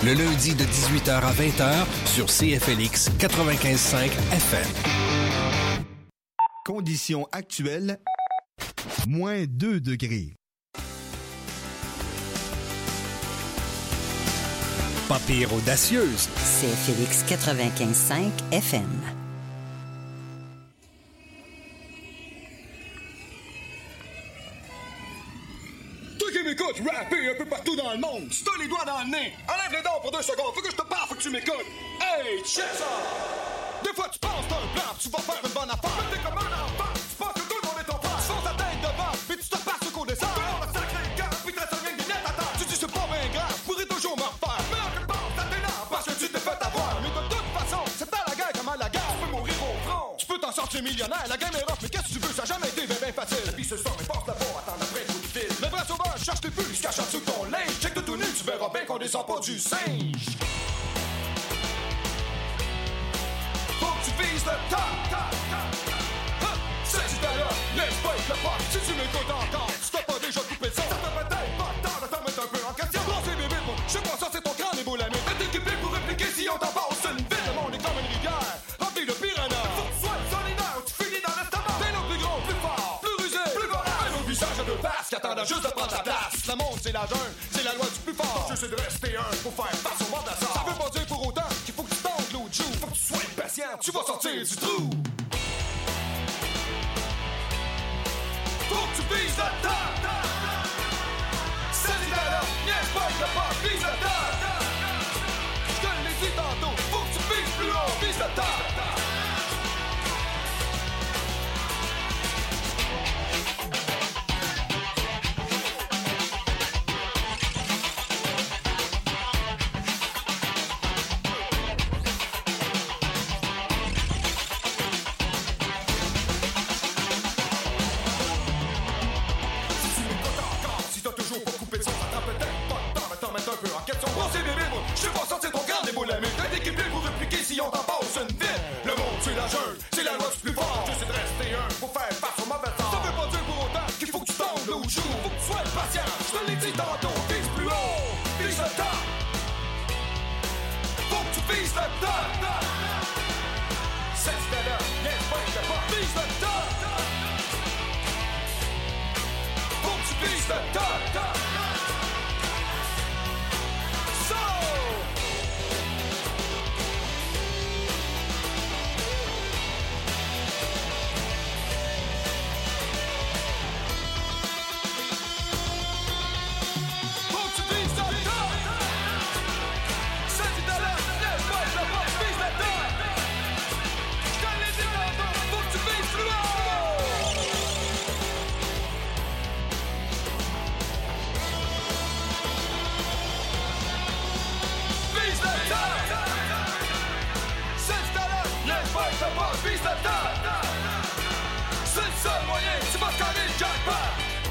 le lundi de 18h à 20h sur CFLX 95.5 FM. Conditions actuelles, moins 2 degrés. Pas pire audacieuse. CFLX 95.5 FM. Toi qui m'écoutes rapper un peu partout dans le monde, si t'as les doigts dans le nez, enlève les dents pour 2 secondes, faut que je te parle, faut que tu m'écoutes. Hey, check ça! Des fois tu penses t'as un plan, tu vas faire une bonne affaire. Mais t'es comme un enfant, tu penses que tout le monde est ton frère. Tu fonces ta tête devant, mais tu te passes au cours des arts. Tout le monde a sacré le camp, puis t'as rien que des nettes à terre. Tu dis c'est pas bien grave, je pourrais toujours me refaire. Mais en quelque part, t'as t'énerve parce que tu t'es fait avoir. Mais de toute façon, c'est à la guerre comme à la guerre, tu peux mourir au front. Tu peux t'en sortir millionnaire, la game est rough, mais qu'est-ce que tu veux, ça a jamais été bien facile. Puis ce soir, mais passe la peau, attends après le coup de fil. Le vrai sauvage cherche tes puces, cache en dessous de ton linge. Check de tout nu, tu verras bien qu'on descend pas du singe. Tu vises le top, c'est du talent, laisse pas être le pop. Si tu m'écoutes encore, tu t'as pas déjà coupé le son. Ça te fait peut-être pas tard de te remettre un peu en question. Bon, c'est bébé, moi, je sais pas ça, c'est ton crâne et beau la mine. T'es équipé pour répliquer si on t'en passe une ville. Le monde est comme une rivière, rempli de piranhas. Faut que tu sois solidaire ou tu finis dans l'estomac. T'es l'autre plus gros, plus fort, plus rusé, plus vorace. Un autre visage à 2 faces qui attendent juste de prendre sa place. Le monde, c'est la jungle, c'est la loi du plus fort. Ton jeu, c'est de rester un pour faire face au monde de la sorte. Ça veut pas dire pour autant qu'il faut que tu tentes l'autre joue. Faut que tu sois patient, tu vas sortir du trou. Faut que tu vises le top. C'est du talent, niaise pas avec le pop, vise le top. Je te l'ai dit tantôt, faut que tu vises plus haut, vise le top. Je sais pas sortir ton crâne des boules à mine. T'es équipé pour répliquer si on t'en passe une ville. Le monde c'est la jungle, c'est la loi du plus fort. J'essaie de rester un pour faire face au mauvais temps. Ça veut pas dire pour autant qu'il faut que tu tombes l'autre jour. Faut que tu sois patient, je te l'ai dit tantôt. Vise plus haut, vise le top. Faut que tu vises le top. C'est du talent, laisse pas être pas. Vise le top. Faut que tu vises le top. C'est le seul moyen, tu vas carrer le jackpot.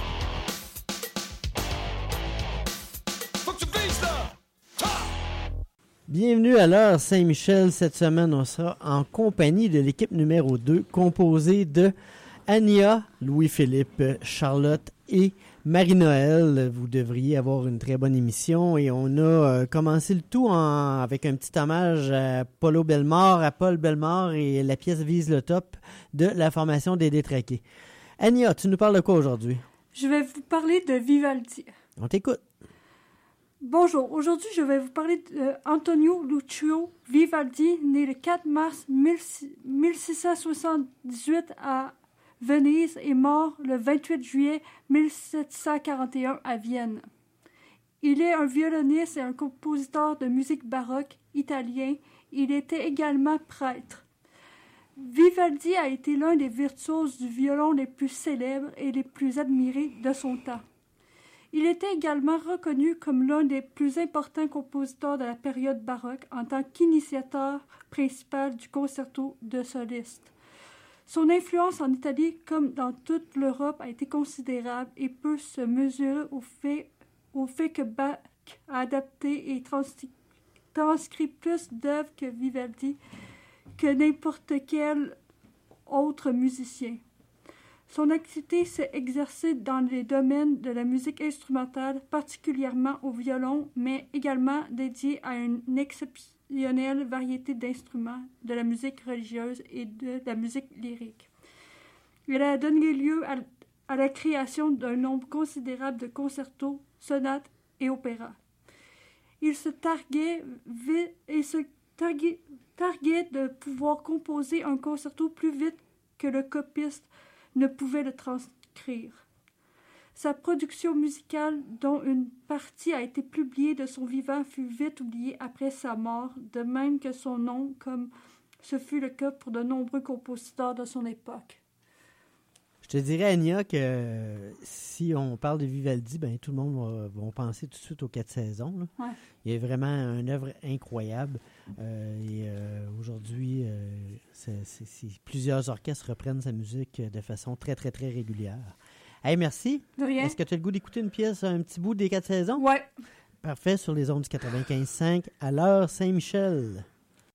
Faut que tu vises là. Bienvenue à l'heure Saint-Michel. Cette semaine, on sera en compagnie de l'équipe numéro 2, composée de Ania, Louis-Philippe, Charlotte et Marie-Noël. Vous devriez avoir une très bonne émission et on a commencé le tout avec un petit hommage à Paul Bellemare et la pièce Vise le top de la formation des Détraqués. Ania, tu nous parles de quoi aujourd'hui? Je vais vous parler de Vivaldi. On t'écoute. Bonjour, aujourd'hui je vais vous parler d'Antonio Lucio Vivaldi, né le 4 mars 1678 à Venise et mort le 28 juillet 1741 à Vienne. Il est un violoniste et un compositeur de musique baroque italien. Il était également prêtre. Vivaldi a été l'un des virtuoses du violon les plus célèbres et les plus admirés de son temps. Il était également reconnu comme l'un des plus importants compositeurs de la période baroque en tant qu'initiateur principal du concerto de soliste. Son influence en Italie comme dans toute l'Europe a été considérable et peut se mesurer au fait que Bach a adapté et transcrit plus d'œuvres que Vivaldi que n'importe quel autre musicien. Son activité s'est exercée dans les domaines de la musique instrumentale, particulièrement au violon, mais également dédiée à une exceptionnelle variété d'instruments, de la musique religieuse et de la musique lyrique. Elle a donné lieu à la création d'un nombre considérable de concertos, sonates et opéras. Il se targuait de pouvoir composer un concerto plus vite que le copiste ne pouvait le transcrire. Sa production musicale, dont une partie a été publiée de son vivant, fut vite oubliée après sa mort, de même que son nom, comme ce fut le cas pour de nombreux compositeurs de son époque. Je te dirais, Anya, que si on parle de Vivaldi, ben tout le monde va penser tout de suite aux 4 saisons. Là. Ouais. Il y a vraiment une œuvre incroyable. Aujourd'hui, plusieurs orchestres reprennent sa musique de façon très, très, très régulière. Hey, merci. De rien. Est-ce que tu as le goût d'écouter une pièce, un petit bout des 4 saisons? Ouais. Parfait, sur les ondes du 95.5 à l'heure Saint-Michel.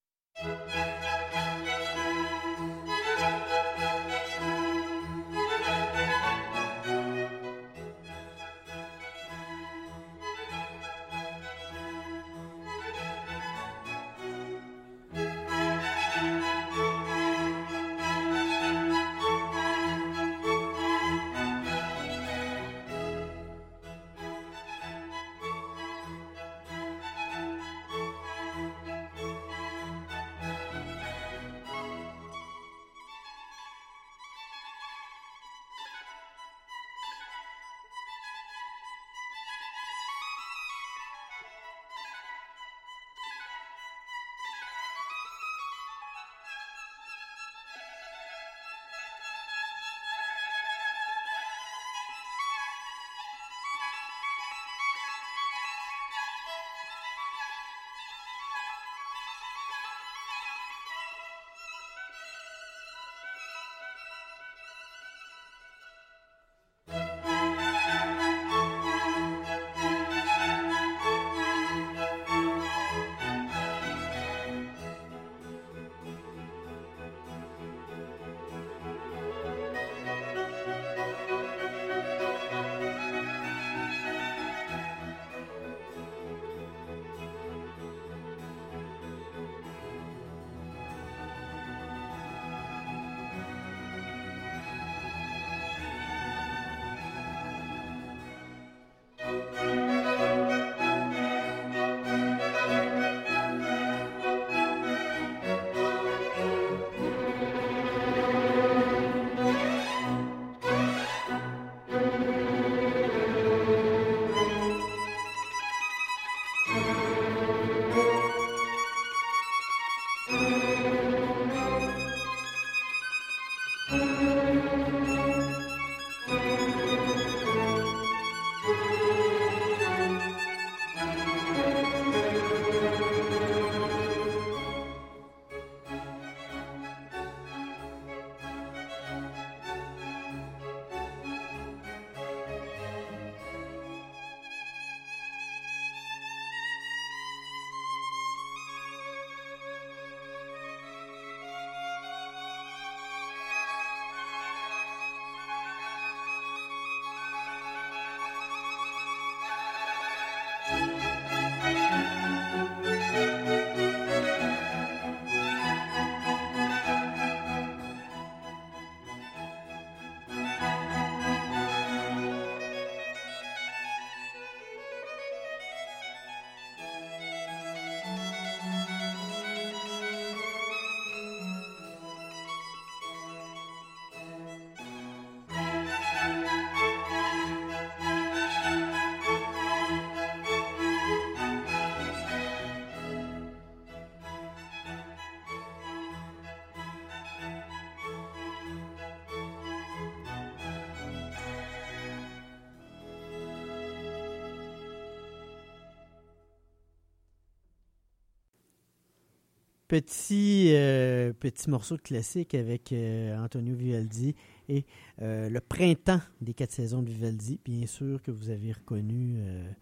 Petit morceau de classique avec Antonio Vivaldi et le printemps des 4 saisons de Vivaldi, bien sûr que vous avez reconnu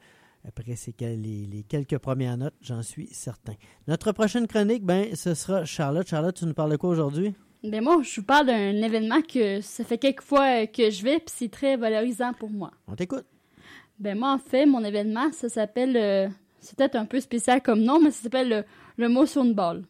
après les quelques premières notes, j'en suis certain. Notre prochaine chronique, ce sera Charlotte. Charlotte, tu nous parles de quoi aujourd'hui? Ben moi, je vous parle d'un événement que ça fait quelques fois que je vais, puis c'est très valorisant pour moi. On t'écoute. Ben moi, en fait, mon événement, ça s'appelle... c'est peut-être un peu spécial comme nom, mais ça s'appelle le Motion Ball.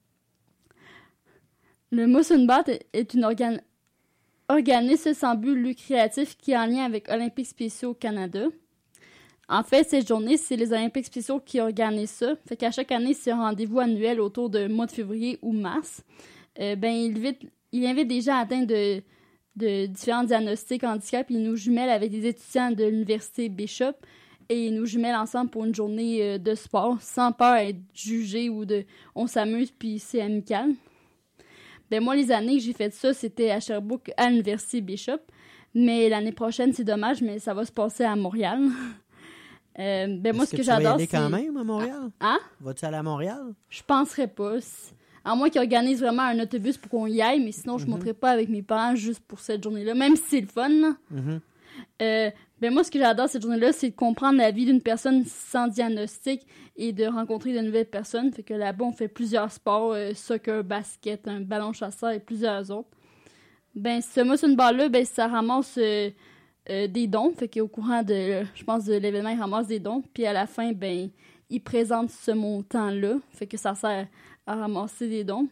Le Motion Ball est une organisme sans but lucratif qui est en lien avec Olympiques spéciaux au Canada. En fait, cette journée, c'est les Olympiques spéciaux qui organisent ça. Fait qu'à chaque année, c'est un rendez-vous annuel autour du mois de février ou mars. Il invite des gens atteints de différents diagnostics handicap. Il nous jumelle avec des étudiants de l'université Bishop et il nous jumelle ensemble pour une journée de sport, sans peur d'être jugé ou on s'amuse puis c'est amical. Ben moi, les années que j'ai fait ça, c'était à Sherbrooke, à l'université Bishop. Mais l'année prochaine, c'est dommage, mais ça va se passer à Montréal. Moi, ce que j'adore, c'est... Tu vas y aller quand même à Montréal? Hein? Vas-tu aller à Montréal? Je penserais pas. À moins qu'ils organisent vraiment un autobus pour qu'on y aille, mais sinon, je ne monterai pas avec mes parents juste pour cette journée-là, même si c'est le fun. Là. Moi, ce que j'adore cette journée-là, c'est de comprendre la vie d'une personne sans diagnostic et de rencontrer de nouvelles personnes. Fait que là-bas, on fait plusieurs sports, soccer, basket, un ballon chasseur et plusieurs autres. Ce motion ball-là, ça ramasse des dons. Fait qu'au courant de l'événement, il ramasse des dons. Puis à la fin, il présente ce montant-là. Fait que ça sert à ramasser des dons.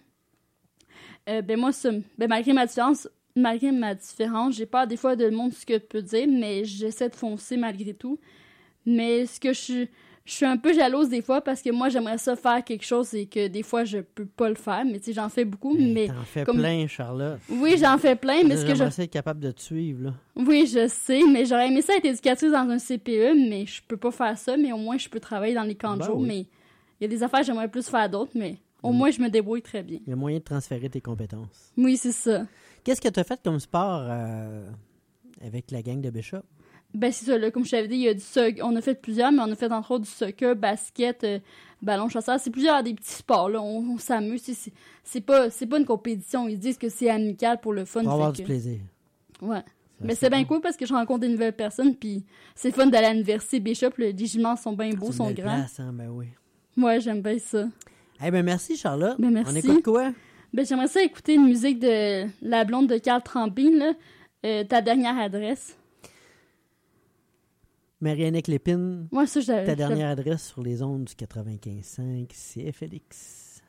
Malgré ma différence, j'ai peur des fois de le monde ce que tu peux dire, mais j'essaie de foncer malgré tout. Mais ce que je suis un peu jalouse des fois parce que moi, j'aimerais ça faire quelque chose et que des fois, je peux pas le faire. Mais tu sais, j'en fais beaucoup. Mais t'en fais plein, Charlotte. Oui, j'en fais plein, mais j'aimerais être capable de te suivre, là. Oui, je sais, mais j'aurais aimé ça être éducatrice dans un CPE, mais je peux pas faire ça. Mais au moins, je peux travailler dans les camps de jour. Oui. Mais il y a des affaires que j'aimerais plus faire d'autres, mais au moins, je me débrouille très bien. Il y a moyen de transférer tes compétences. Oui, c'est ça. Qu'est-ce que tu as fait comme sport avec la gang de Bishop? C'est ça, là, comme je t'avais dit, il y a on a fait plusieurs, mais on a fait entre autres du soccer, basket, ballon chasseur. C'est plusieurs des petits sports, là. On s'amuse. C'est pas une compétition. Ils disent que c'est amical pour le fun. Pour avoir du plaisir. Ouais. Mais c'est bien cool parce que je rencontre des nouvelles personnes, puis c'est fun d'aller à l'université Bishop. Les gimnases sont bien beaux, sont grands. Place, hein? Oui. Ouais, j'aime bien ça. Merci, Charlotte. Merci. On écoute quoi? J'aimerais ça écouter une musique de La Blonde de Carl Trambin, là. Ta dernière adresse. Marie-Annick Lépine. Moi, ça, ta dernière adresse sur les ondes du 95.5 CFLX.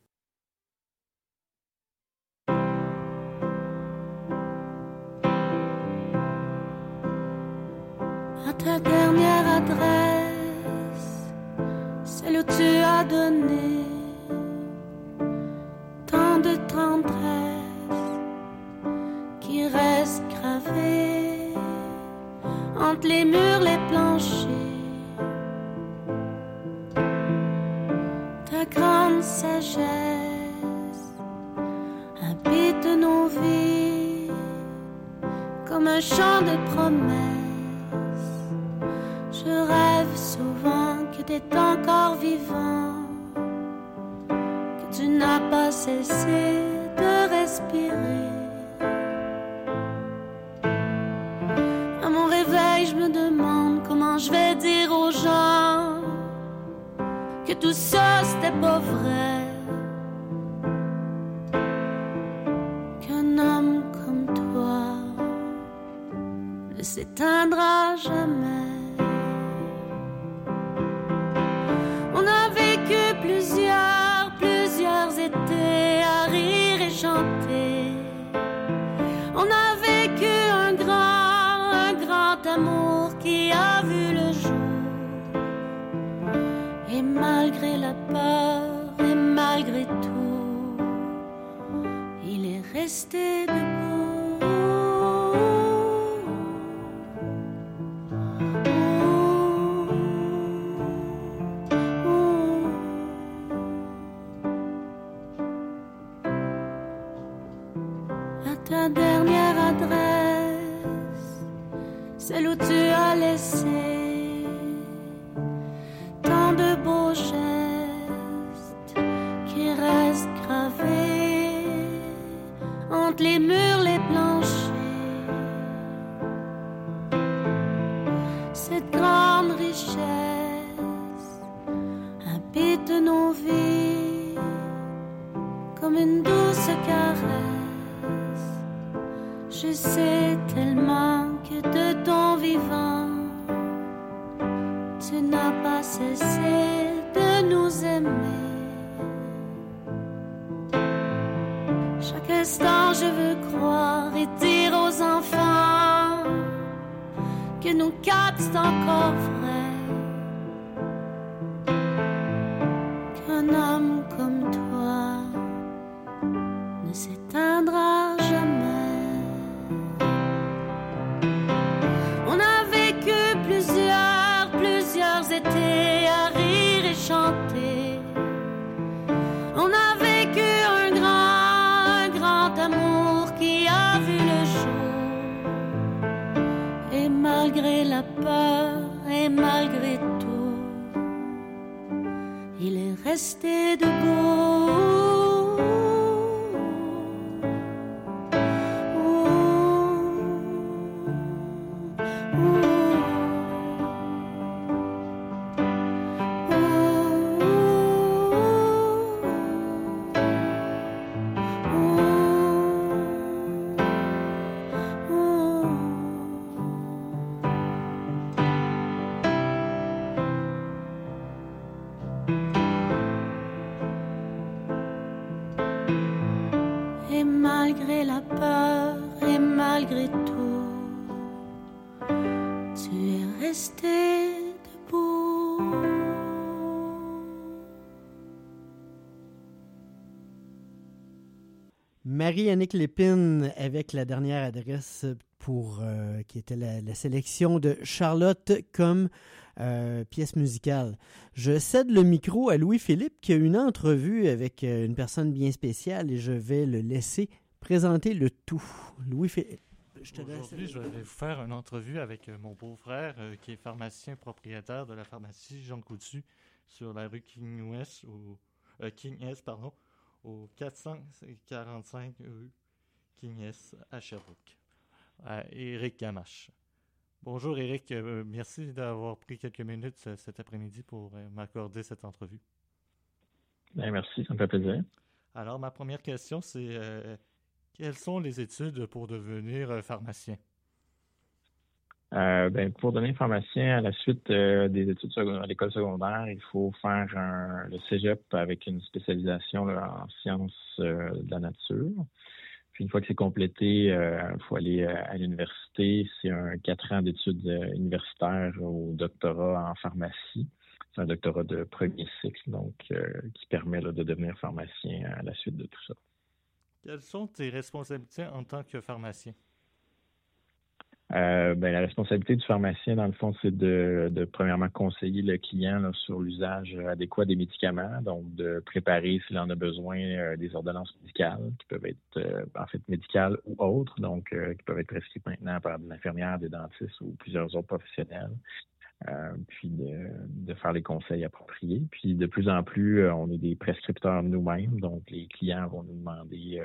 À ta dernière adresse, celle où tu as donné tant de tendresse qui reste gravée entre les murs, les planchers. Ta grande sagesse habite nos vies comme un chant de promesses. Je rêve souvent que t'es encore vivant, que tu n'as pas cessé de respirer. À mon réveil, je me demande comment je vais dire aux gens que tout ça c'était pas vrai, qu'un homme comme toi ne s'éteindra jamais. On a vécu plusieurs étés à rire et chanter. On a vécu un grand amour qui a vu le jour. Et malgré la peur et malgré tout, il est resté debout. Ta dernière adresse, celle où tu as laissé tant de beaux gestes qui restent gravés entre les murs, les planchers. Cette grande richesse habite nos vies comme une douce caresse Je sais tellement que de ton vivant, tu n'as pas cessé de nous aimer. Chaque instant je veux croire et dire aux enfants que nous quatre c'est encore vrai, qu'un homme comme toi ne s'éteindra jamais. On a vécu plusieurs étés à rire et chanter. On a vécu un grand amour qui a vu le jour. Et malgré la peur et malgré tout, il est resté debout. Et malgré la peur et malgré tout, tu es resté debout. Marie-Annick Lépine avec la dernière adresse pour qui était la sélection de Charlotte comme pièce musicale. Je cède le micro à Louis-Philippe qui a une entrevue avec une personne bien spéciale et je vais le laisser présenter le tout. Louis-Philippe, je te laisse. Aujourd'hui, je vais vous faire une entrevue avec mon beau-frère qui est pharmacien propriétaire de la pharmacie Jean Coutu sur la rue King S, au 445 rue King S à Sherbrooke, à Éric Gamache. Bonjour Éric, merci d'avoir pris quelques minutes cet après-midi pour m'accorder cette entrevue. Bien, merci, ça me fait plaisir. Alors, ma première question, c'est quelles sont les études pour devenir pharmacien? Pour devenir pharmacien, à la suite des études à l'école secondaire, il faut faire le cégep avec une spécialisation en sciences de la nature. Puis une fois que c'est complété, il faut aller à l'université. C'est un 4 ans d'études universitaires au doctorat en pharmacie. C'est un doctorat de premier cycle, donc qui permet de devenir pharmacien à la suite de tout ça. Quelles sont tes responsabilités en tant que pharmacien? La responsabilité du pharmacien, dans le fond, c'est de premièrement conseiller le client là, sur l'usage adéquat des médicaments, donc de préparer s'il en a besoin des ordonnances médicales qui peuvent être médicales ou autres, donc qui peuvent être prescrites maintenant par des infirmières, des dentistes ou plusieurs autres professionnels. Puis de faire les conseils appropriés. Puis de plus en plus, on est des prescripteurs nous-mêmes, donc les clients vont nous demander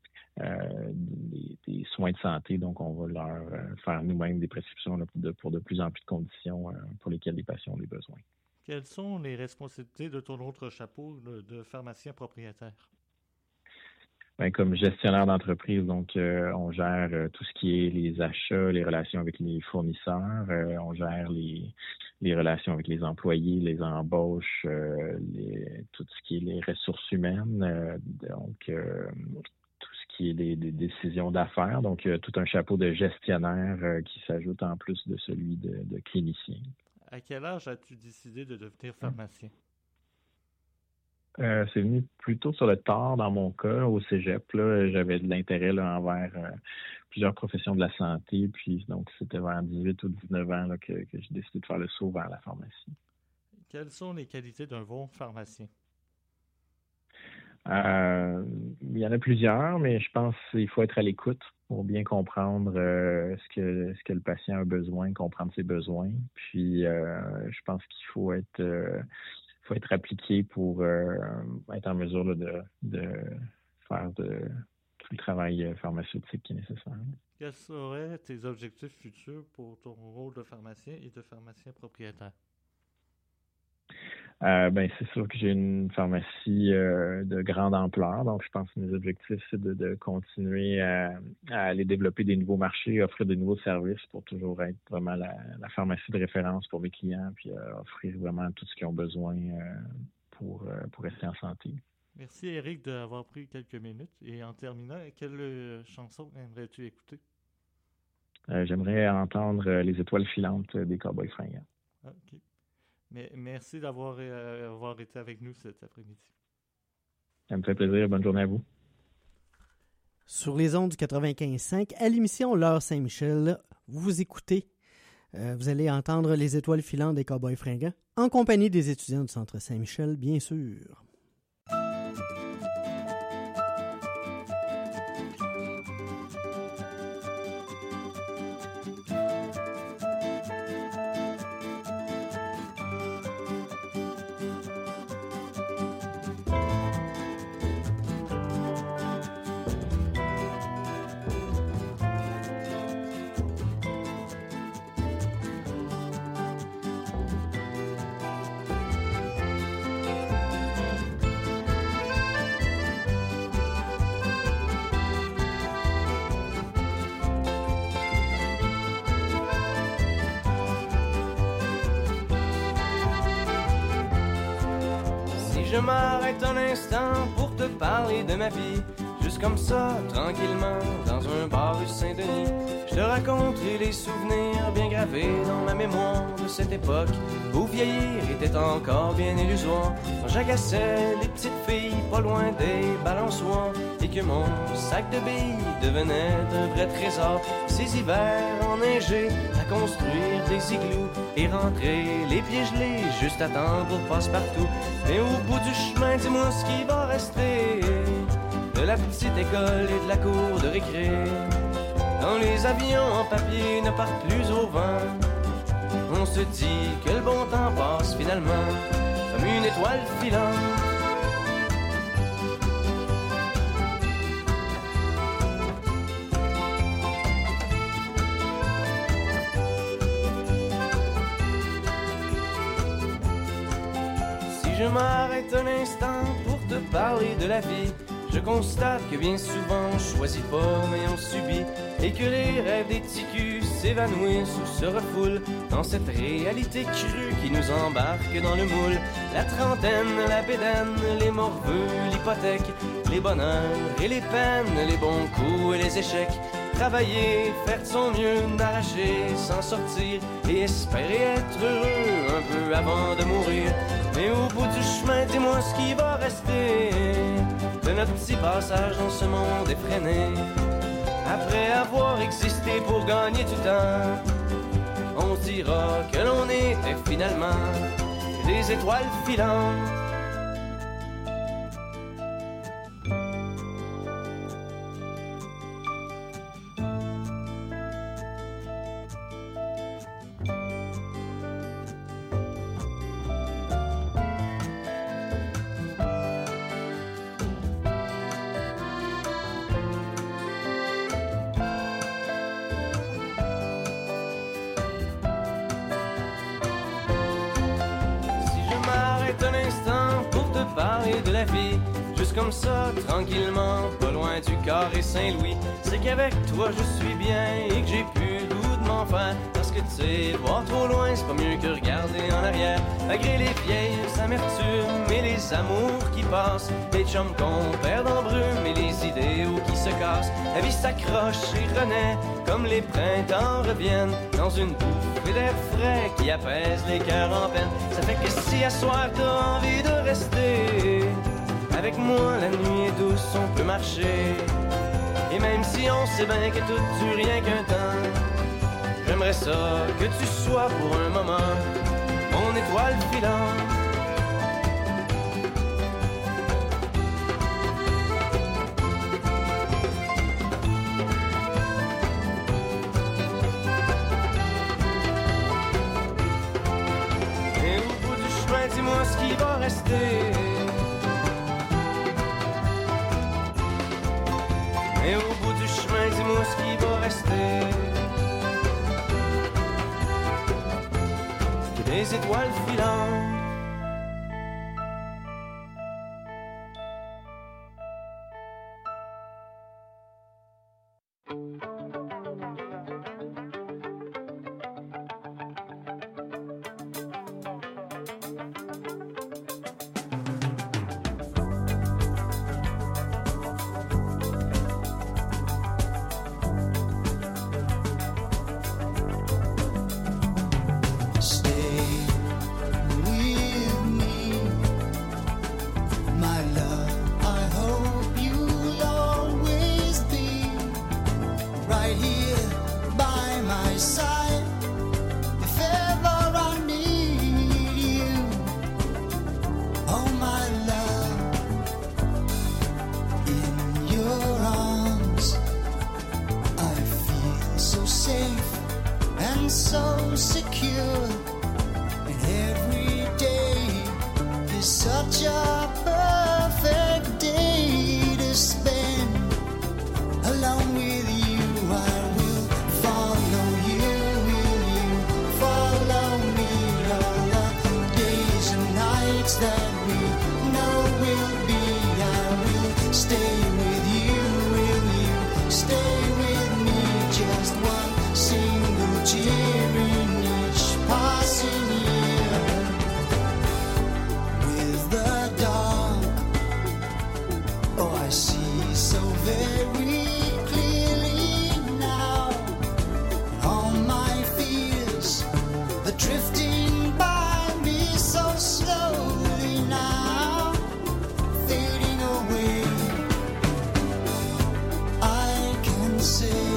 des soins de santé, donc on va leur faire nous-mêmes des prescriptions là, pour de plus en plus de conditions pour lesquelles les patients ont des besoins. Quelles sont les responsabilités de ton autre chapeau de pharmacien propriétaire? Comme gestionnaire d'entreprise, donc on gère tout ce qui est les achats, les relations avec les fournisseurs, on gère les relations avec les employés, les embauches, tout ce qui est les ressources humaines, tout ce qui est les décisions d'affaires, donc tout un chapeau de gestionnaire qui s'ajoute en plus de celui de clinicien. À quel âge as-tu décidé de devenir pharmacien? C'est venu plutôt sur le tard dans mon cas, au cégep. Là, j'avais de l'intérêt là, envers plusieurs professions de la santé. Puis donc c'était vers 18 ou 19 ans là, que j'ai décidé de faire le saut vers la pharmacie. Quelles sont les qualités d'un bon pharmacien? Il y en a plusieurs, mais je pense qu'il faut être à l'écoute pour bien comprendre ce que le patient a besoin, comprendre ses besoins. Puis je pense qu'il faut être appliqué pour être en mesure là, de faire tout le travail pharmaceutique qui est nécessaire. Quels seraient tes objectifs futurs pour ton rôle de pharmacien et de pharmacien propriétaire? C'est sûr que j'ai une pharmacie de grande ampleur. Donc, je pense que mes objectifs, c'est de continuer à aller développer des nouveaux marchés, offrir des nouveaux services pour toujours être vraiment la pharmacie de référence pour mes clients, puis offrir vraiment tout ce qu'ils ont besoin pour rester en santé. Merci, Éric, d'avoir pris quelques minutes. Et en terminant, quelle chanson aimerais-tu écouter? J'aimerais entendre Les étoiles filantes des Cowboys fringants. OK. Mais merci d'avoir été avec nous cet après-midi. Ça me fait plaisir. Bonne journée à vous. Sur les ondes du 95.5, à l'émission L'Heure Saint-Michel, vous écoutez, vous allez entendre Les étoiles filantes des Cowboys fringants, en compagnie des étudiants du Centre Saint-Michel, bien sûr. Je m'arrête un instant pour te parler de ma vie, juste comme ça, tranquillement, dans un bar rue Saint-Denis. Je te raconterai les souvenirs bien gravés dans ma mémoire de cette époque où vieillir était encore bien illusoire. Quand j'agaçais les petites filles pas loin des balançoires et que mon sac de billes devenait un vrai trésor. Ces hivers enneigés à construire des igloos et rentrer les pieds gelés juste à temps pour passe-partout. Mais au bout du chemin, dis-moi ce qui va rester de la petite école et de la cour de récré. Quand les avions en papier ne partent plus au vent, on se dit que le bon temps passe finalement comme une étoile filante. Si je m'arrête un instant pour te parler de la vie, je constate que bien souvent on choisit pas mais on subit, et que les rêves des ticus s'évanouissent ou se refoulent dans cette réalité crue qui nous embarque dans le moule. La trentaine, la bédaine, les morveux, l'hypothèque, les bonheurs et les peines, les bons coups et les échecs. Travailler, faire de son mieux, n'arracher, s'en sortir et espérer être heureux un peu avant de mourir. Mais au bout du chemin, dis-moi ce qui va rester de notre petit passage dans ce monde effréné. Après avoir existé pour gagner du temps, on se dira que l'on était finalement des étoiles filantes. De la vie, juste comme ça, tranquillement, pas loin du carré Saint-Louis. C'est qu'avec toi je suis bien et que j'ai plus le goût de m'en faire. Parce que tu sais, voir trop loin, c'est pas mieux que regarder en arrière. Malgré les vieilles amertumes et les amours qui passent, les chums qu'on perd en brume et les idéaux qui se cassent. La vie s'accroche et renaît comme les printemps reviennent dans une bouffée d'air frais qui apaise les cœurs en peine. Ça fait que si à soir t'as envie de rester avec moi, la nuit est douce, on peut marcher. Et même si on sait bien que tout dure rien qu'un temps, j'aimerais ça que tu sois pour un moment mon étoile filante. Et au bout du chemin, dis-moi ce qui va rester. Et au bout du chemin, dis-moi ce qui va rester. Que des étoiles filantes. so secure. And every day is such a perfect day to spend alone with you. I will follow you. Will you follow me? All the days and nights that we know will be. I will stay with you. Will you stay with me? Just one single tear in each passing year. With the dark, oh, I see so very clearly now. All my fears are drifting by me so slowly now, fading away. I can say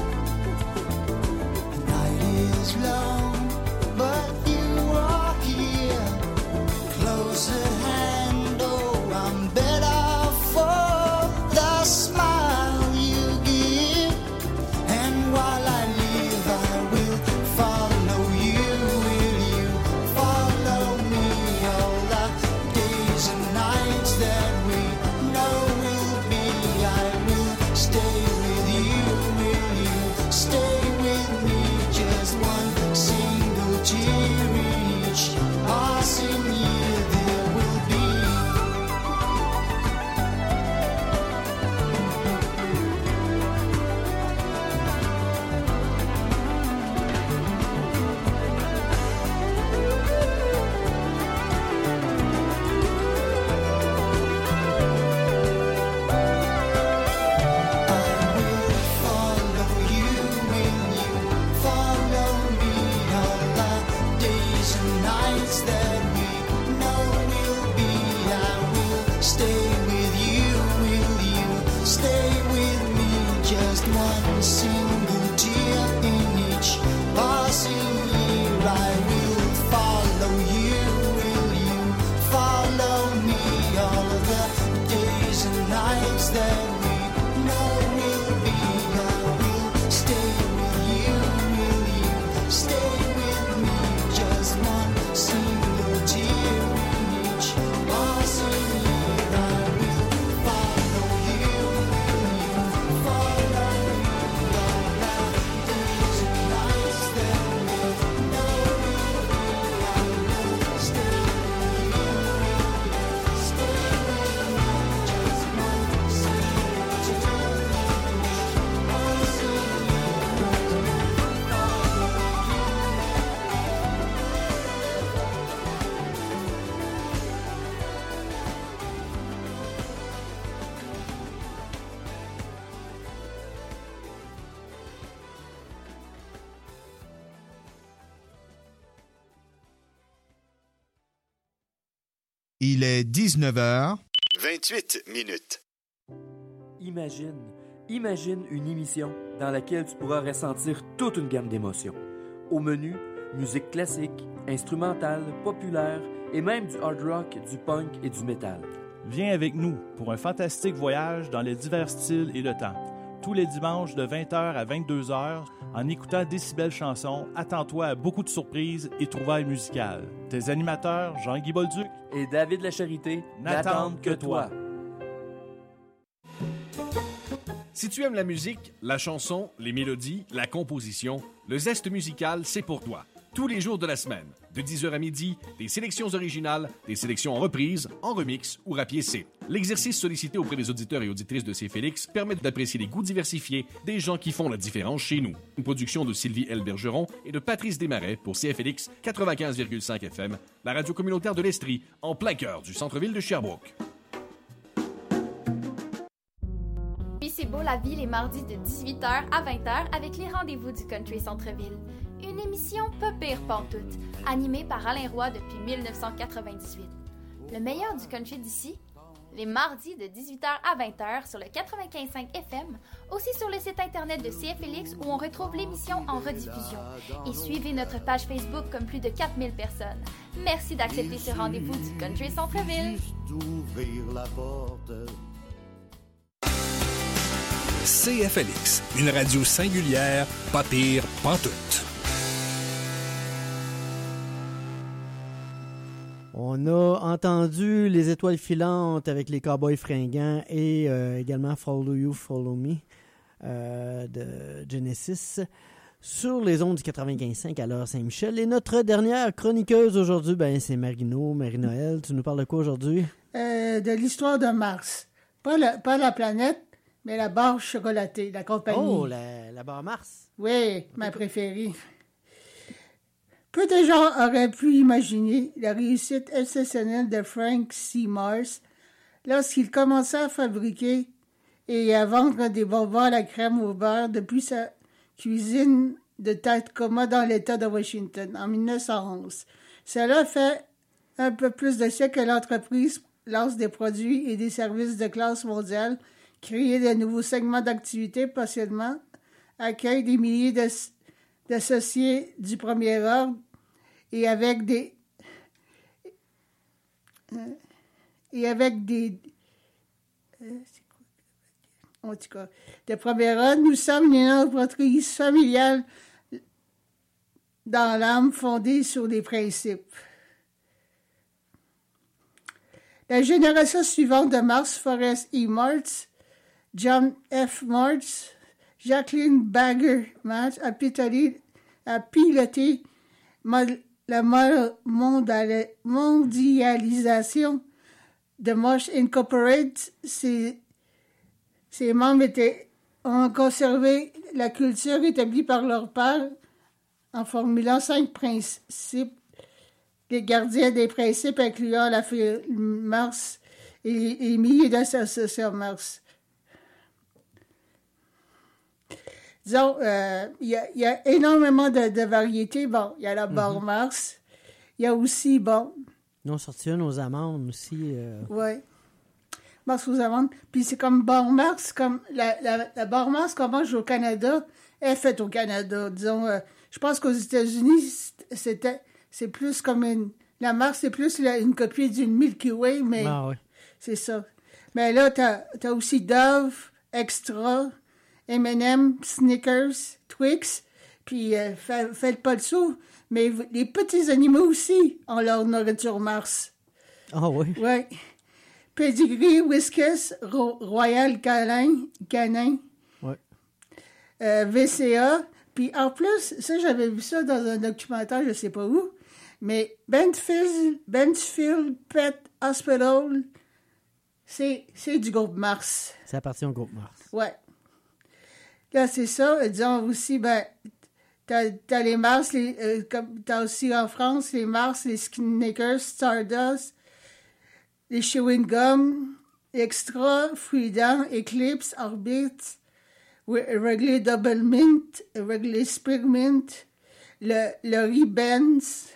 the night is long, but you are here, close at hand. Oh, I'm better for the smile you give. And while I live, I will follow you. Will you follow me? All the days and nights that we know will be. I will stay with you. Will you stay with me? Just one single tear in each passing year there will be. Follow you, will you follow me? All the days and nights that we know will be. I will stay with you. Will you stay with me? Just one single tear in each passing year. I will follow you. Will you follow me? All of the days and nights that we know will be. I will stay with you. Will you stay with me? Just one single tear in each passing year. I will follow you. Will you follow me? All the days and nights that we know will be. I will stay with you. Will you stay with me? Just one single tear in each passing Il est 19h. 28 minutes. Imagine une émission dans laquelle tu pourras ressentir toute une gamme d'émotions. Au menu, musique classique, instrumentale, populaire et même du hard rock, du punk et du métal. Viens avec nous pour un fantastique voyage dans les divers styles et le temps. Tous les dimanches de 20h à 22h, en écoutant Décibel Chansons, attends-toi à beaucoup de surprises et trouvailles musicales. Tes animateurs, Jean-Guy Bolduc et David Lacharité, n'attendent que toi. Si tu aimes la musique, la chanson, les mélodies, la composition, le zeste musical, c'est pour toi. Tous les jours de la semaine, de 10h à midi, des sélections originales, des sélections en reprise, en remix ou rapiécé. L'exercice sollicité auprès des auditeurs et auditrices de CFLX permet d'apprécier les goûts diversifiés des gens qui font la différence chez nous. Une production de Sylvie L. Bergeron et de Patrice Desmarais pour CFLX 95,5 FM, la radio communautaire de l'Estrie, en plein cœur du centre-ville de Sherbrooke. Puis c'est beau la vie les mardis de 18h à 20h avec les rendez-vous du Country Centre-ville. Une émission pas pire pantoute, animée par Alain Roy depuis 1998. Le meilleur du country d'ici, les mardis de 18h à 20h sur le 95.5 FM, aussi sur le site internet de CFLX où on retrouve l'émission en rediffusion. Et suivez notre page Facebook comme plus de 4000 personnes. Merci d'accepter ce rendez-vous du Country Centre-ville. CFLX, une radio singulière, pas pire, pantoute. On a entendu Les Étoiles filantes avec les Cowboys fringants et également Follow You, Follow Me de Genesis sur les ondes du 95.5 à l'heure Saint-Michel. Et notre dernière chroniqueuse aujourd'hui, c'est Marie-Noël. Tu nous parles de quoi aujourd'hui? De l'histoire de Mars. Pas la planète, mais la barre chocolatée, la compagnie. Oh, la barre Mars. Oui, ma préférée. Peu de gens auraient pu imaginer la réussite exceptionnelle de Frank C. Mars lorsqu'il commença à fabriquer et à vendre des bonbons à la crème au beurre depuis sa cuisine de Tacoma dans l'État de Washington en 1911. Cela fait un peu plus de siècle que l'entreprise lance des produits et des services de classe mondiale, crée de nouveaux segments d'activité partiellement, accueille des milliers d'associés du premier ordre et avec des en tout cas, de premier ordre, nous sommes une entreprise familiale dans l'âme fondée sur des principes. La génération suivante de Mars, Forrest E. Martz, John F. Martz, Jacqueline Bagger Martz a piloté la mondialisation de Mars Incorporated. Ses membres ont conservé la culture établie par leur père en formulant 5 principes, les gardiens des principes incluant la firme Mars et les milliers d'associations Mars. Disons, il y a énormément de variétés. Bon, il y a la barre Mars. Il y a aussi, Ils ont sorti une aux amandes aussi. Oui. Mars aux amandes. Puis c'est comme barre Mars, comme la barre Mars qu'on mange au Canada, est faite au Canada. Disons, je pense qu'aux États-Unis, c'est plus comme la Mars, c'est plus une copie d'une Milky Way, mais c'est ça. Mais là, t'as aussi Dove, Extra, M&M, Snickers, Twix, puis faites pas le saut, mais les petits animaux aussi ont leur nourriture Mars. Ah oui? Oui. Pedigree, Whiskas, Royal Canin, VCA, puis en plus, ça j'avais vu ça dans un documentaire, je sais pas où, mais Benchfield Pet Hospital, c'est du groupe Mars. Ça appartient au groupe Mars. Ouais. Là, c'est ça. Disons aussi, t'as les Mars, t'as aussi en France les Mars, les Snickers, Stardust, les chewing gum, Extra, Freedom, Eclipse, Orbit, Wrigley Double Mint, Wrigley Spearmint, le Rebens.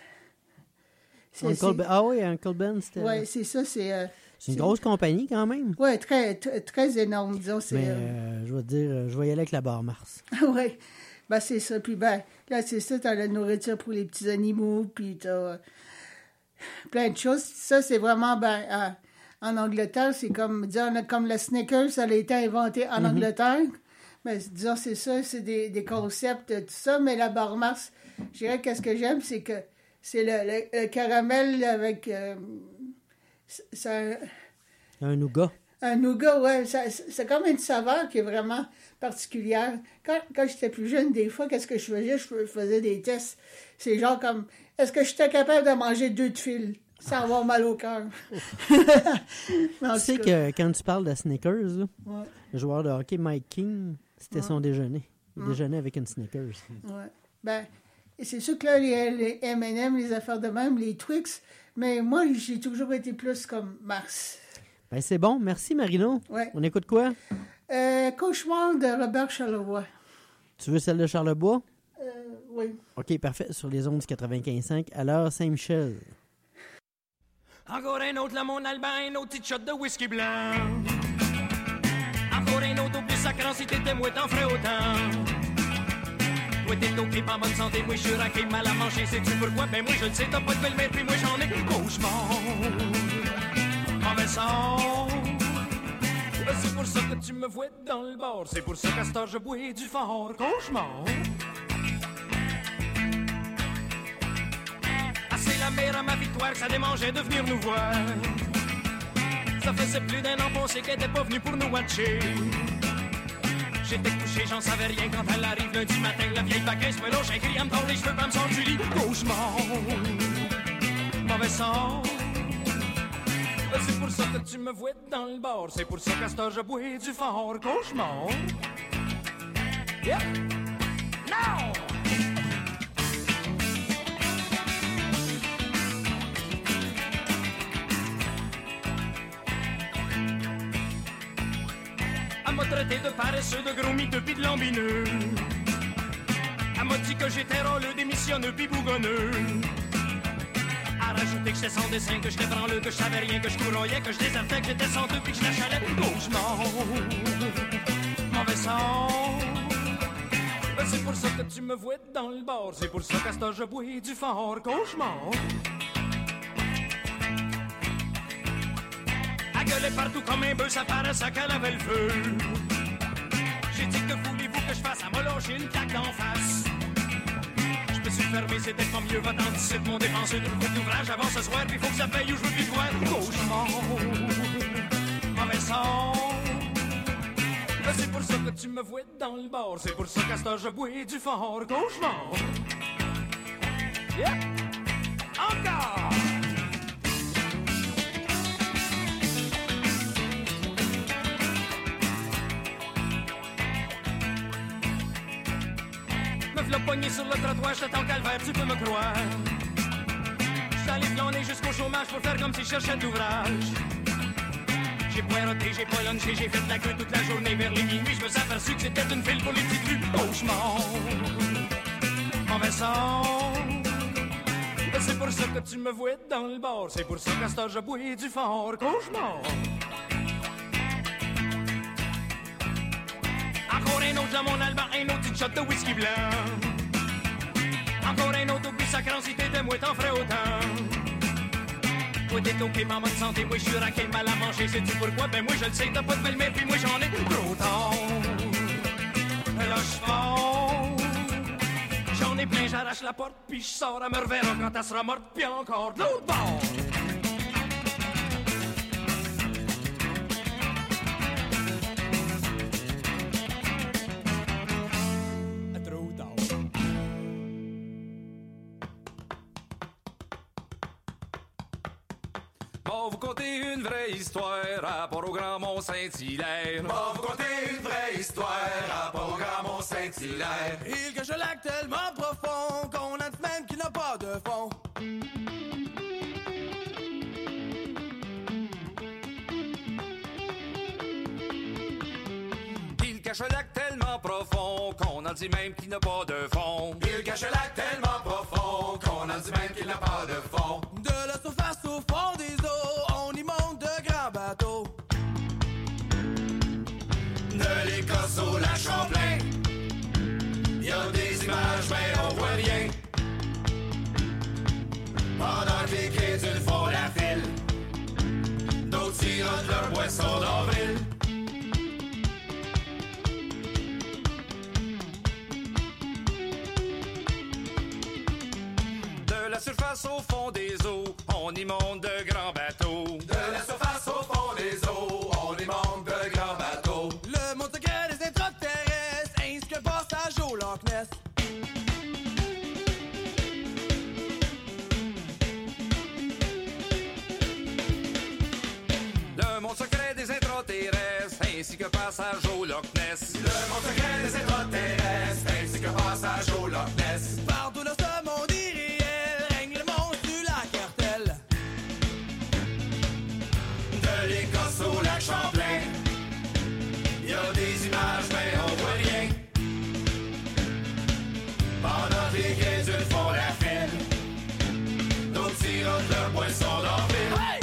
Ah oui, Uncle Ben, c'était... Oui, c'est ça, c'est une grosse compagnie quand même. Oui, très, très énorme, disons. Mais je vais te dire, je vais y aller avec la barre Mars. Oui, c'est ça. Puis là, c'est ça, t'as la nourriture pour les petits animaux, puis t'as plein de choses. Ça, c'est vraiment, en Angleterre, c'est comme le Snickers, ça a été inventé en Angleterre. Mais disons, c'est ça, c'est des concepts, tout ça. Mais la barre Mars, je dirais qu'est-ce que j'aime, c'est que c'est le caramel avec... un nougat. Un nougat, oui. C'est comme une saveur qui est vraiment particulière. Quand j'étais plus jeune, des fois, qu'est-ce que je faisais? Je faisais des tests. C'est genre comme, est-ce que j'étais capable de manger 2 de fil sans avoir mal au cœur? Tu sais que quand tu parles de Snickers, là, le joueur de hockey Mike King, c'était son déjeuner. Il déjeunait avec une Snickers. Oui. C'est sûr que là, les M&M, les affaires de même, les Twix, mais moi, j'ai toujours été plus comme Mars. C'est bon. Merci, Marino. Ouais. On écoute quoi? Cauchemar de Robert Charlebois. Tu veux celle de Charlebois? Oui. OK, parfait. Sur les ondes du 95.5 à l'heure Saint-Michel. Encore un autre, là, mon Albin, un autre petit shot de whisky blanc. Encore un autre, au plus sacrant, si t'étais moi, t'en ferais autant. Toi t'es au clip en bonne santé, moi je suis raqué, mal à manger, sais-tu pourquoi? Ben moi je le sais, t'as pas de belle-mère, puis moi j'en ai cauchemar. Mauvais sang. C'est pour ça que tu me vois dans le bar, c'est pour ça qu'à cette heure je bois du fort. Cauchemar. Ah c'est la pire à ma victoire que ça démangeait de venir nous voir. Ça faisait plus d'un an qu'on sait qu'elle était pas venue pour nous watcher. J'étais couché, j'en savais rien quand elle arrive lundi matin. La vieille vaqueuse me loge, un cri, elle me tord les cheveux, pas me sort du lit. Cauchemar, mauvais sang. C'est pour ça que tu me vois dans le bar. C'est pour ça qu'à cette heure je bois du fort. Cauchemar. Yeah. Now! Elle m'a traité de paresseux, de gros miteux pis de lambineux. Elle m'a dit que j'étais rôleux, démissionneux pis bougonneux. Elle a rajouté que j'étais sans dessin, que j'étais branleux, que je savais rien, que je couroyais, que je désertais, que j'étais sans deux pis que je la chalais. Cauchemar, mauvais sang. C'est pour ça que tu me vois dans le bar. C'est pour ça qu'à cette heure je bois du fort. Cauchemar. Elle gueulait partout comme un bœuf, ça paraissait qu'elle avait le feu. J'ai dit que voulez-vous que je fasse? Elle m'a lâché une claque d'en face. Je me suis fermé, c'était pas mieux. Va-t'en d'ici de mon dépenseur de beaucoup d'ouvrage avant ce soir. Puis faut que ça paye ou je veux plus te voir. Cauchemar, mauvais sang. C'est pour ça que tu me vois dans le bar. C'est pour ça qu'à cette heure je bois du fort. Cauchemar. Yeah. Encore. Me v'là pogné sur le trottoir, j'étais en calvaire, tu peux me croire. J'suis allé flâner jusqu'au chômage pour faire comme si je cherchais d'ouvrage. J'ai poireauté, j'ai pas lunché, j'ai fait de la queue toute la journée vers les minuit. Je me suis aperçu que c'était une file pour les petites rues. Cauchemar, mauvais sang. C'est pour ça que tu me vois dans le bar. C'est pour ça qu'à cette heure je bois du fort. Cauchemar. Encore un autre dans mon alban, un autre petit shot de whisky blanc. Encore un autre oublie sacrant si t'étais moi t'en ferais autant. Toi t'es ok, ma bonne santé, moi je suis raqué, mal à manger, sais-tu pourquoi? Ben moi je le sais, t'as pas de belle-mère, puis moi j'en ai trop tard. Là je fort, j'en ai plein, j'arrache la porte, puis je sors, elle me reverra quand elle sera morte, puis encore de l'autre bord. Va vous conter une vraie histoire à rapport au Grand Mont-Saint-Hilaire. Va vous conter une vraie histoire à rapport au Grand Mont-Saint-Hilaire. Il cache un lac tellement profond qu'on a une semaine qui n'a pas de fond. Il cache un lac tellement profond qu'on en dit même qu'il n'a pas de fond. Il cache un lac tellement profond qu'on en dit même qu'il n'a pas de fond. De la surface au fond des eaux, on y monte de grands bateaux. De l'Écosse au lac Champlain, y a des images mais on voit rien. Pendant que les crédules font la file, d'autres sirotent leur boisson d'avril. De la surface au fond des eaux, on y monte de grands bateaux. De la surface au fond des eaux, on y monte de grands bateaux. Le monde secret des extraterrestres, ainsi que le passage au Loch Ness. Le monde secret des extraterrestres, ainsi que passage au Loch Ness. Le monde secret des extraterrestres, ainsi que passage au Loch Ness. Partout dans ce monde irréel, règne le monstre du lac Hertel. De l'Écosse au lac Champlain, y a des images mais on voit rien. Pendant que les crédules font la file, d'autres sirotent leur boisson d'avril. Hey!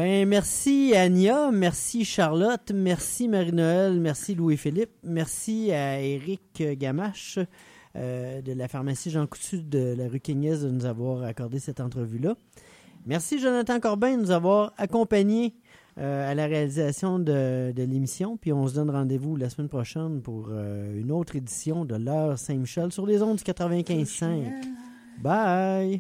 Ben, merci Ania, merci Charlotte, merci Marie-Noël, merci Louis-Philippe, merci à Éric Gamache de la pharmacie Jean Coutu de la rue Quégnès de nous avoir accordé cette entrevue-là. Merci Jonathan Corbin de nous avoir accompagnés à la réalisation de l'émission. Puis on se donne rendez-vous la semaine prochaine pour une autre édition de l'heure Saint-Michel sur les ondes du 95.5. Bye!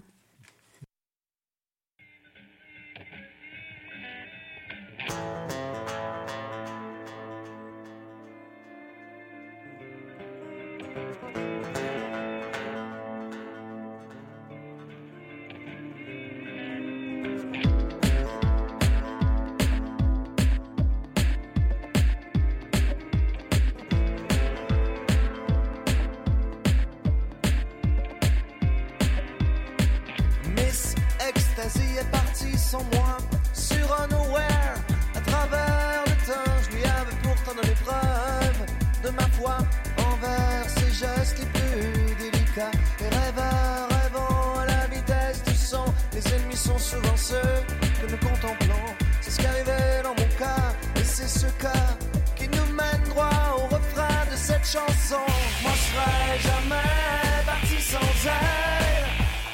Miss Ecstasy est partie sans moi sur un nowhere. À travers le temps, je lui avais pourtant donné preuve de ma foi envers ses gestes les plus délicats. Les rêveurs rêvant à la vitesse du son. Les ennemis sont souvent ceux que nous contemplons. C'est ce qui arrivait dans mon cas, et c'est ce cas qui nous mène droit au refrain de cette chanson. Moi je serai jamais parti sans elle.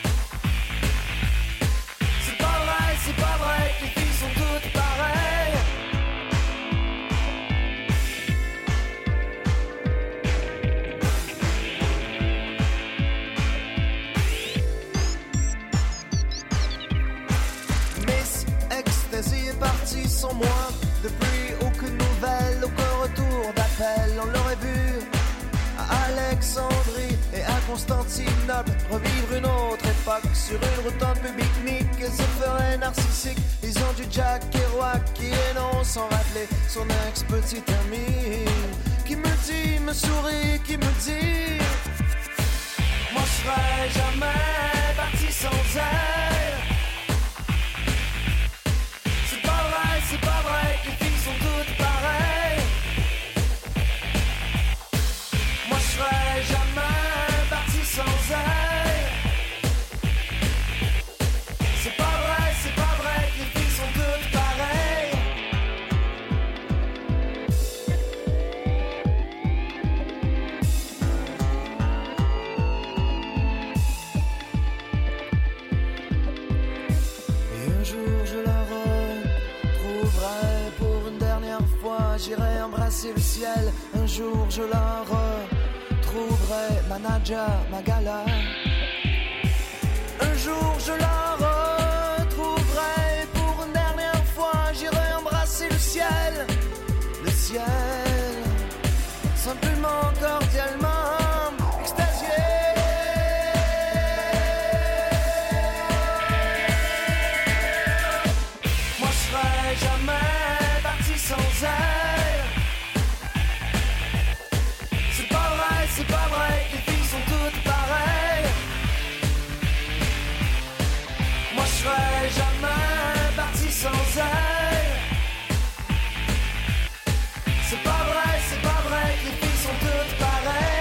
C'est pas vrai que les filles sont toutes pareilles. Miss Ecstasy est partie sans moi. Depuis aucune nouvelle, aucun retour d'appel. On l'aurait vu à Alexandrie et à Constantinople revivre une autre époque sur une route un peu pique-nique. Se ferait narcissique. Ils ont du Jack Kerouac qui énonce sans rappeler son ex-petit ami qui me dit, me sourit, qui me dit moi je serai jamais parti sans elle. C'est pas vrai que les filles sont toutes pareilles. Moi je serai jamais parti sans elle. C'est pas vrai que les filles sont toutes pareilles. Et un jour je la retrouverai pour une dernière fois. J'irai embrasser le ciel. Un jour je la retrouverai, ma Nadja, ma Gala. Un jour je la retrouverai pour une dernière fois. J'irai embrasser le ciel, simplement, cordialement, extasié. Moi je serai jamais parti sans elle. C'est pas vrai que les filles sont toutes pareilles. Moi je serai jamais parti sans elle. C'est pas vrai que les filles sont toutes pareilles.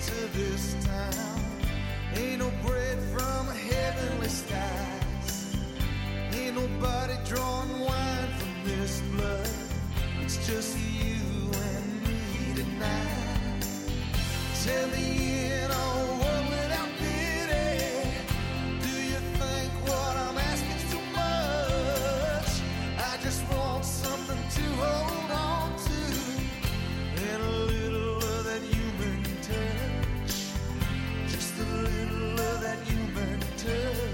to this town. Ain't no bread from heavenly skies. Ain't nobody drawing wine from this blood. It's just you and me tonight. Tell me in a world without pity, do you think what I'm asking is too much? I just want something to hold on to, and a little of that human touch. Just a little of that human touch.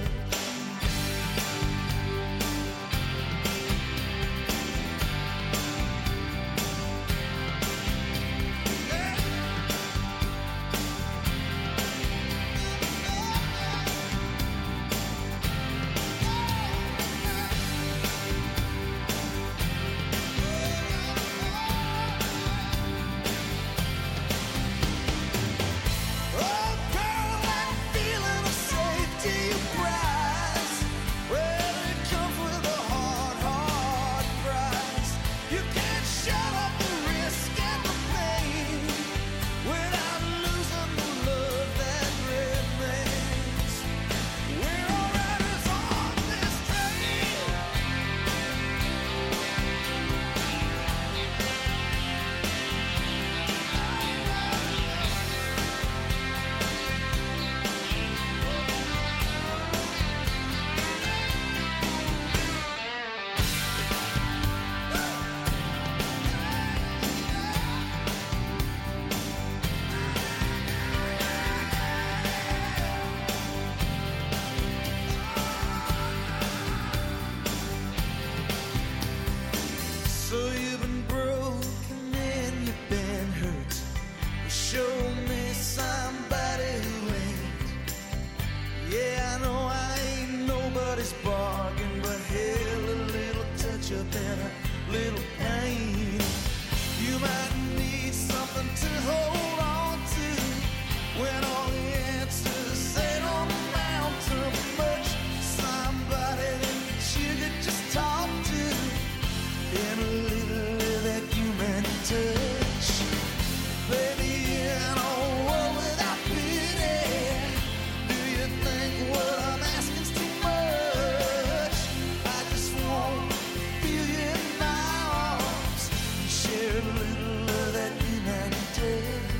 So you've been broken and you've been hurt. Show me somebody who ain't. Yeah, I know I ain't nobody's bargain, but hell, a little touch up and a little pain. You might need something to hold on to when all the answers ain't on the mountain much. Somebody that you could just talk to, and a little of that human touch. Baby, in a world without pity, do you think what I'm asking is too much? I just want to feel you in my arms and share a little of that human touch.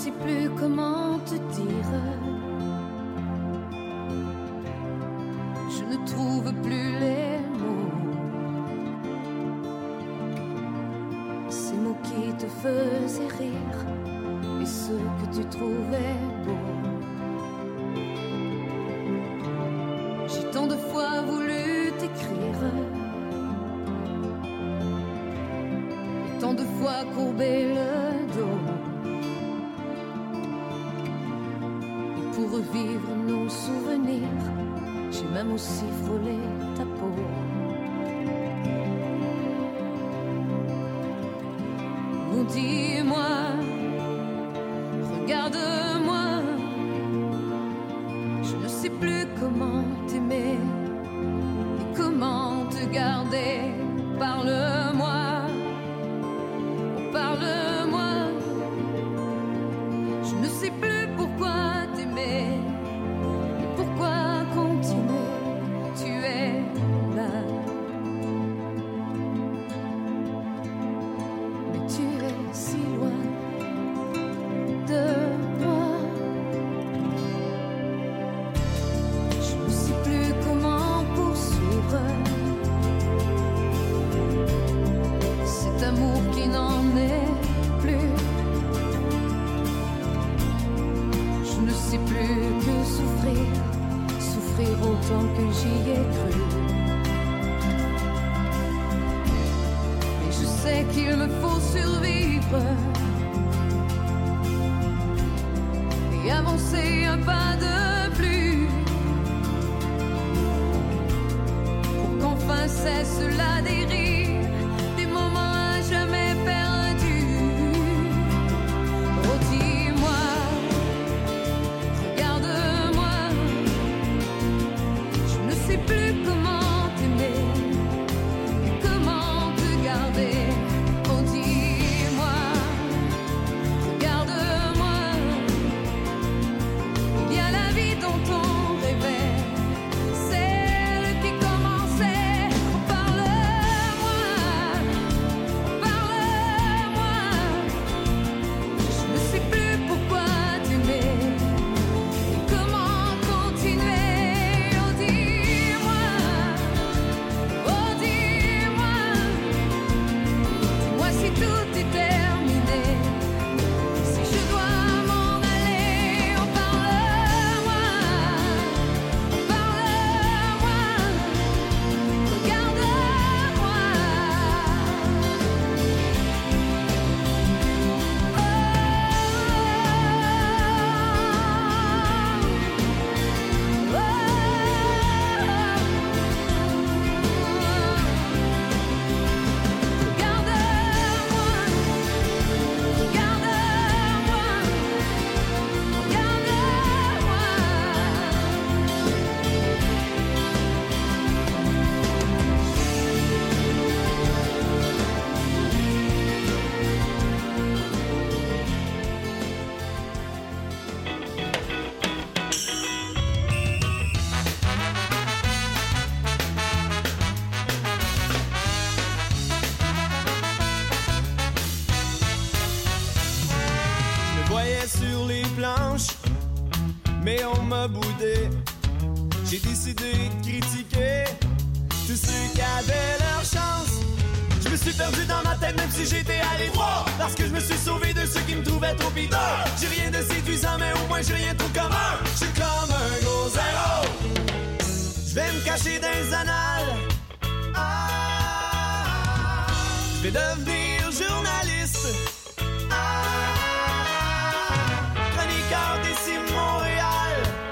sais plus comment te dire. Je ne trouve plus les mots. Ces mots qui te faisaient rire et ceux que tu trouvais beaux. J'ai tant de fois voulu t'écrire et tant de fois courbé le dos. Et pour revivre nos souvenirs, j'ai même aussi frôlé ta peau. Oh, dis-moi, regarde-moi, je ne sais plus comment t'aimer et comment te garder. Parle-moi, oh, parle-moi, je ne sais plus pourquoi t'aimer et pourquoi continuer. Tu es là, mais tu es si loin de moi. Je ne sais plus comment poursuivre cet amour qui n'en est plus. Je ne sais plus que souffrir, souffrir autant que j'y ai cru. Mais je sais qu'il me faut survivre et avancer un pas de plus pour qu'enfin cesse la dérive des moments à jamais perdus. Oh, dis-moi, regarde-moi, je ne sais plus comment t'aimer et comment te garder. Oh, dis-moi, regarde-moi, il y a la vie dont on rêvait, celle qui commençait. Oh, parle-moi, oh, parle-moi, je ne sais plus pourquoi t'aimer et comment continuer. Oh, dis-moi, dis-moi si tout est terminé, si je dois m'en aller. Oh, parle-moi, regarde-moi. Je me voyais sur les planches, mais on m'a boudé. J'ai décidé de critiquer tous ceux qui avaient leur chance. Je me suis perdu dans ma tête même si j'étais allé droit, parce que je me suis sauvé de ceux qui me trouvaient trop bidon. J'ai rien de séduisant mais au moins j'ai rien de trop commun. Je suis comme un gros zéro. Je vais me cacher dans les annales. Je vais devenir journaliste. Chroniqueur d'ici Montréal.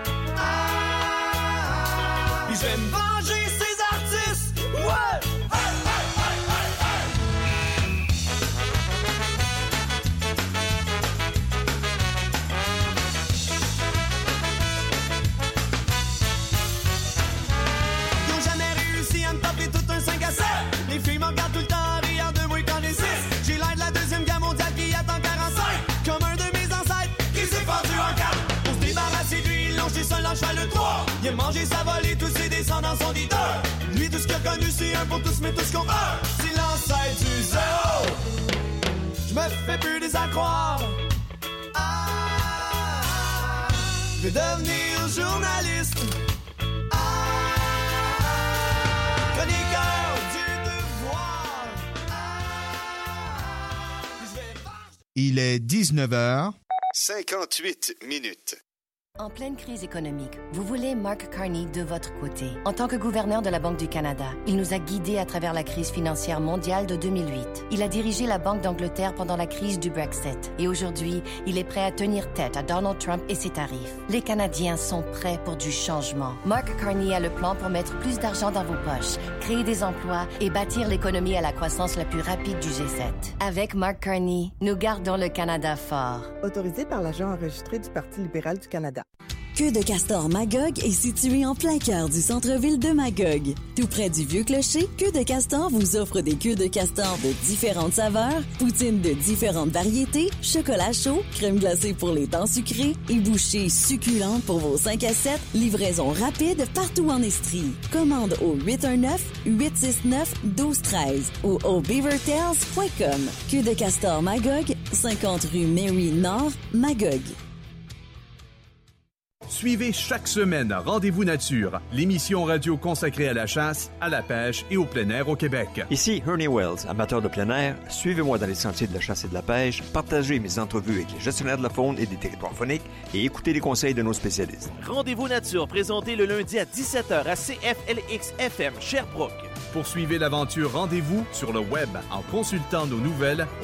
Puis je vais me venger ces artistes. Ouais. Ils ont jamais réussi à me taper tout un 5 à 7. Les filles me regardent tout le temps en riant de moi quand les 6. J'ai l'air de la deuxième guerre mondiale qui attend 45. Comme un de mes ancêtres qui s'est pendu en 4. Pour se débarrasser de lui, ils l'ont jeté seul dans le cheval de 3. Il a mangé sa volée, tous ses descendants sont des 2. Lui, tout ce qu'il a connu, c'est un pour tous, mais tous contre un. C'est l'ancêtre du zéro. Je me fais plus des à croire. veux devenir journaliste. Chroniqueur du devoir. Il est 19h. 58 minutes. En pleine crise économique, vous voulez Mark Carney de votre côté. En tant que gouverneur de la Banque du Canada, il nous a guidés à travers la crise financière mondiale de 2008. Il a dirigé la Banque d'Angleterre pendant la crise du Brexit. Et aujourd'hui, il est prêt à tenir tête à Donald Trump et ses tarifs. Les Canadiens sont prêts pour du changement. Mark Carney a le plan pour mettre plus d'argent dans vos poches, créer des emplois et bâtir l'économie à la croissance la plus rapide du G7. Avec Mark Carney, nous gardons le Canada fort. Autorisé par l'agent enregistré du Parti libéral du Canada. Queue de Castor Magog est situé en plein cœur du centre-ville de Magog. Tout près du Vieux-Clocher, Queue de Castor vous offre des queues de castor de différentes saveurs, poutines de différentes variétés, chocolat chaud, crème glacée pour les temps sucrés et bouchées succulentes pour vos 5 à 7, livraison rapide partout en Estrie. Commande au 819-869-1213 ou au beavertails.com. Queue de Castor Magog, 50 rue Mary Nord, Magog. Suivez chaque semaine Rendez-vous Nature, l'émission radio consacrée à la chasse, à la pêche et au plein air au Québec. Ici Ernie Wells, amateur de plein air. Suivez-moi dans les sentiers de la chasse et de la pêche, partagez mes entrevues avec les gestionnaires de la faune et des territoires fauniques et écoutez les conseils de nos spécialistes. Rendez-vous Nature, présenté le lundi à 17h à CFLX FM Sherbrooke. Poursuivez l'aventure Rendez-vous sur le web en consultant nos nouvelles